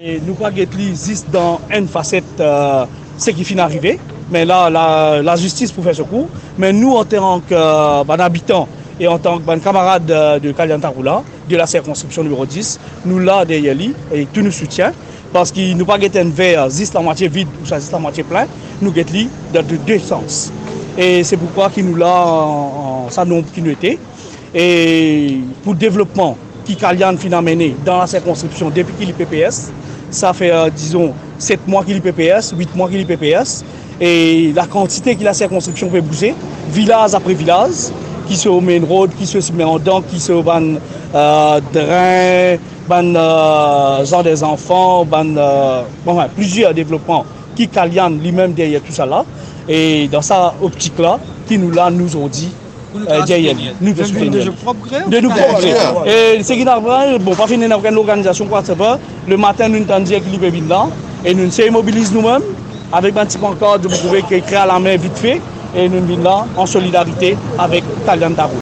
Et nous pas juste dans une facette ce qui finit d'arriver, mais là la justice pour faire secours. Mais nous en tant qu'habitants et en tant que camarades de Kalian Taroula, de la circonscription numéro 10, nous là derrière lui et tout nous soutient parce qu'il nous pas un verre juste la moitié vide ou juste la moitié plein, nous guettons dans deux sens. Et c'est pourquoi qu'il nous là en sa nombre qui nous était. Et pour le développement qui Kalian finit mené dans la circonscription depuis qu'il est PPS, ça fait disons 7 mois qu'il est PPS, 8 mois qu'il est PPS. Et la quantité que la circonscription peut bouger, village après village, qui se main road, qui se Méandant, qui se ban drain, ban genre des enfants, plusieurs développements qui Kalian lui-même derrière tout ça là. Et dans sa optique là, qui nous l'a nous ont dit derrière nous de nous propres. Et ce qui n'a pas, bon, pas fini dans l'organisation quoi c'est pas. Le matin nous entendons dire qu'il est venu là et nous nous mobilisons nous-mêmes avec un petit pancarte, vous pouvez créer à la main vite fait et nous venons là en solidarité avec Kalian Taroula.